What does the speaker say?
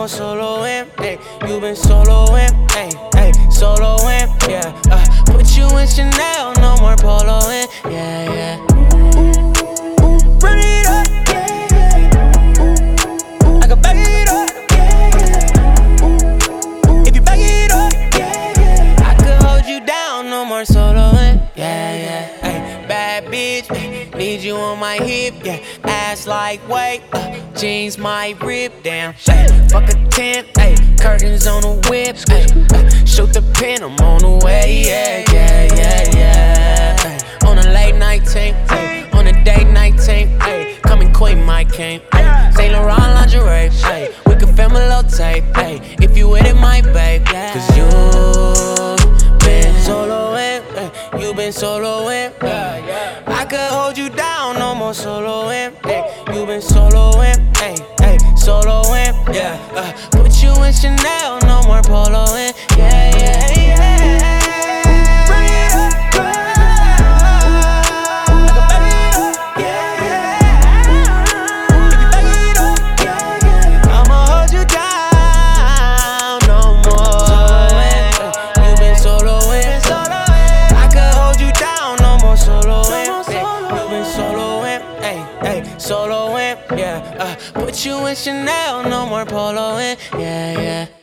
soloing. Hey, you been soloing. Hey, hey, soloing. Yeah, put you in Chanel, no more poloing. Yeah, yeah. Run it up. I can back it up. If you back it up, I could hold you down, no more soloing. Yeah, yeah. Hey, bad bitch, need you on my hip. Yeah, ass like weight, jeans might rip. Damn, fuck a tent. Hey, curtains on the whip. Hey, shoot the pin, I'm on the way. Yeah, yeah, yeah, yeah. Ay, on a late night tank, on a day night tank. Ay, coming queen, my king. Saint Laurent lingerie. Ay, we can film a little tape. Ay, if you with it, my babe. Cause you been soloing, you been soloing. I could hold you down, no more soloing. You been soloing, soloing. Yeah, put you in Chanel, no more poloing. Yeah, yeah, yeah. Bring it up. I can back it up. Yeah, yeah. If you back it up, I'ma hold you down, no more soloing. You been soloing. I could hold you down, no more soloing. You been soloing, soloing. Yeah, put you in Chanel, no more poloing. Yeah, yeah.